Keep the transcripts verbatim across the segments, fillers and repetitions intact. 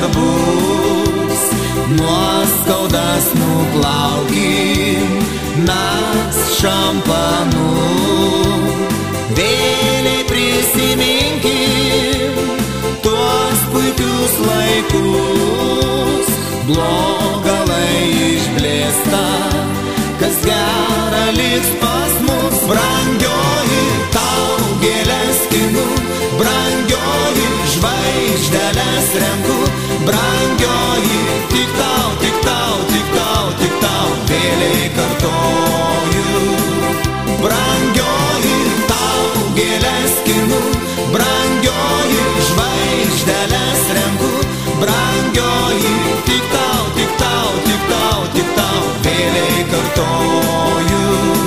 nebus, nuoskaudas nuplaukim mes šampanu. Vėliai prisiminkim tuos puikius laikus, blogalai išblėsta, kas gera liks pas mus. Brangioji, tau gėles skinu, brangioji, žvaigždeles renku, brangioji, tik tau, tik tau, tik tau, tik tau, vėliai kartoju. Brangioji, tau gėles skinu, brangioji, žvaigždeles renku, brangioji, tik tau, tik tau, tik tau, tik tau, vėliai kartoju.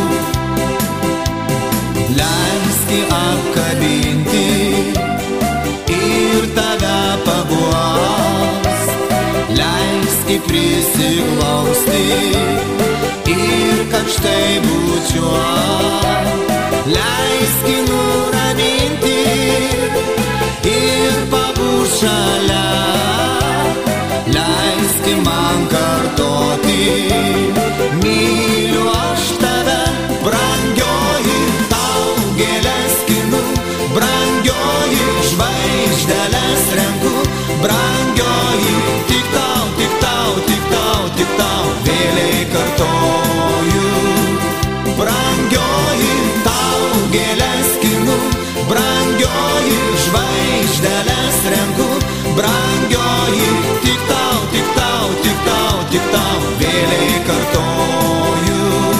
Leiski apkabinti ir tave paguos, leiski prisiglausti ir karštai bučiuot, leiski nuraminti ir pabūt šalia, leiski man kartoti, myliu aš tave, brangioji, tau gėles skinu, brangioji, žvaigždeles renku, brangioji, tik tau, tik tau, tik tau, tik tau, vėliai kartoju. Brangioji, tau gėles skinu, brangioji, žvaigždeles renku, brangioji, tik tau, tik tau, tik tau, tik tau, vėliai kartoju.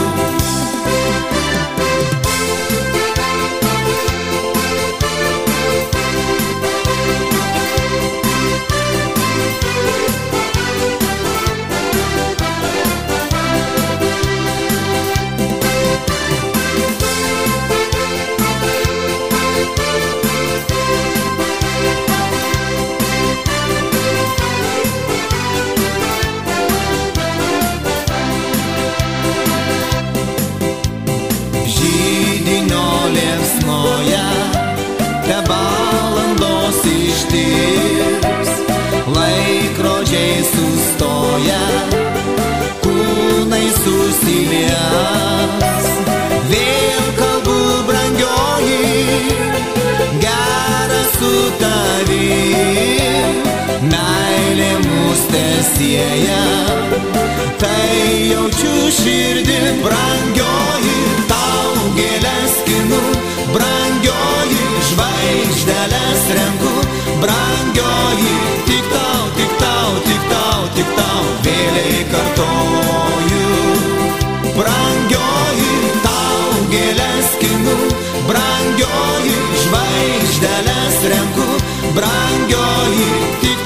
Židinio liepsnoje te valandos ištirs, laikrodžiai sustoja, kūnai susilies. Vėl kalbu, brangioji, gera su tavim, meilė mus tesieja, tai jaučiu širdim. Brangioji, tau gėles skinu, brangioji, žvaigždeles renku, brangioji, tik tau, tik tau, tik tau, tik tau, vėliai kartoju. Brangioji, tau gėles skinu, brangioji, žvaigždeles renku, brangioji, tik